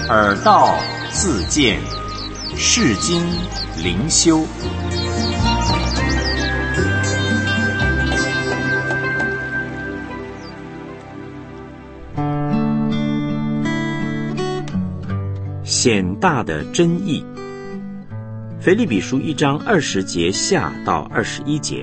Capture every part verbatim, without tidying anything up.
耳道自见，世经灵修。显大的真意。腓立比书一章二十节下到二十一节，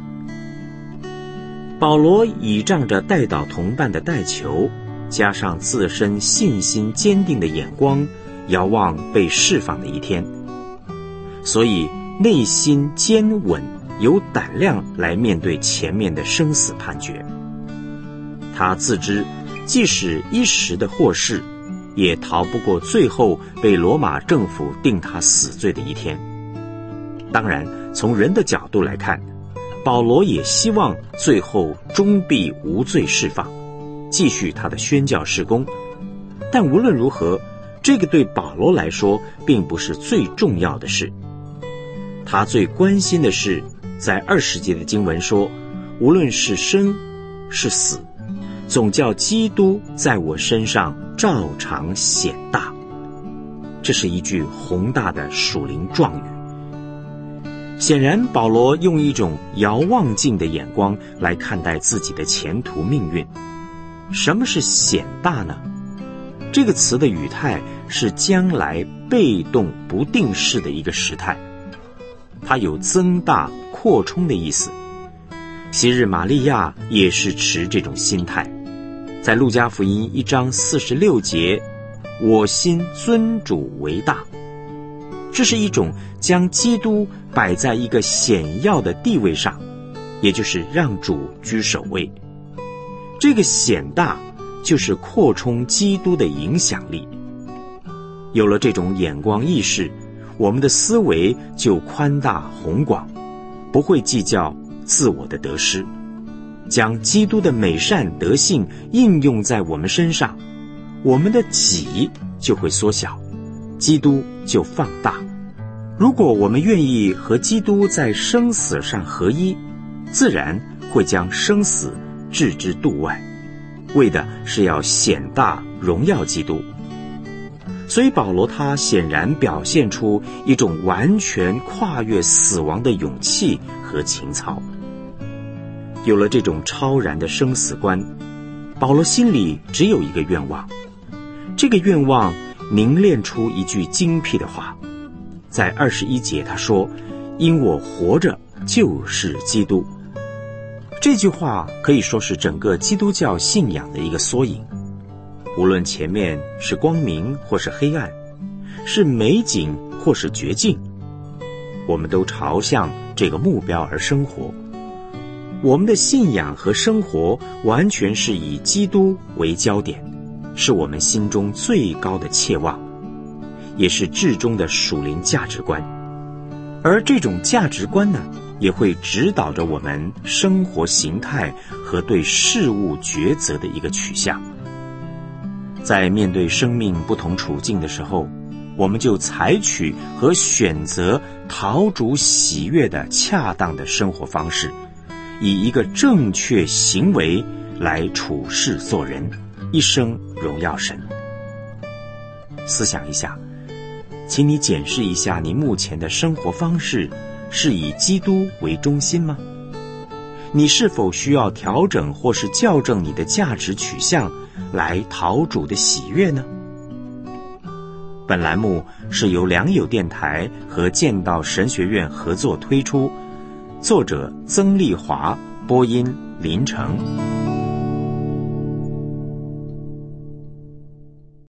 保罗倚仗着代祷同伴的代求，加上自身信心坚定的眼光，遥望被释放的一天，所以内心坚稳，有胆量来面对前面的生死判决。他自知即使一时的获释，也逃不过最后被罗马政府定他死罪的一天。当然，从人的角度来看，保罗也希望最后终必无罪释放，继续他的宣教事工。但无论如何，这个对保罗来说并不是最重要的事。他最关心的是，在二十节的经文说，无论是生是死，总叫基督在我身上照常显大。这是一句宏大的属灵壮语。显然，保罗用一种遥望镜的眼光来看待自己的前途命运。什么是显大呢？这个词的语态是将来被动不定式的一个时态，它有增大扩充的意思。昔日玛利亚也是持这种心态。在路加福音一章四十六节，我心尊主为大，这是一种将基督摆在一个显要的地位上，也就是让主居首位。这个显大就是扩充基督的影响力。有了这种眼光意识，我们的思维就宽大宏广，不会计较自我的得失，将基督的美善德性应用在我们身上，我们的己就会缩小，基督就放大。如果我们愿意和基督在生死上合一，自然会将生死置之度外，为的是要显大荣耀基督。所以保罗他显然表现出一种完全跨越死亡的勇气和情操。有了这种超然的生死观，保罗心里只有一个愿望。这个愿望凝练出一句精辟的话，在二十一节他说，因我活着就是基督。这句话可以说是整个基督教信仰的一个缩影。无论前面是光明或是黑暗，是美景或是绝境，我们都朝向这个目标而生活。我们的信仰和生活完全是以基督为焦点，是我们心中最高的切望，也是至终的属灵价值观。而这种价值观呢，也会指导着我们生活形态和对事物抉择的一个取向。在面对生命不同处境的时候，我们就采取和选择讨主喜悦的恰当的生活方式，以一个正确行为来处事做人，一生荣耀神。思想一下，请你检视一下你目前的生活方式是以基督为中心吗？你是否需要调整或是校正你的价值取向来讨主的喜悦呢？本栏目是由良友电台和剑道神学院合作推出，作者曾丽华，播音林成。